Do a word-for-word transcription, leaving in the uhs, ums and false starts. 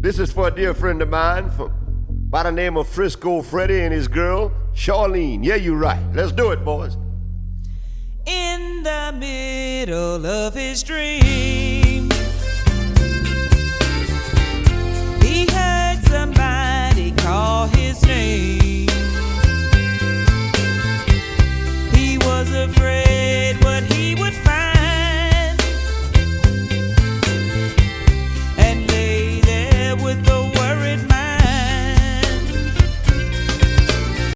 This is for a dear friend of mine from, by the name of Frisco Freddy and his girl, Charlene. Yeah, you're right. Let's do it, boys. In the middle of his dream,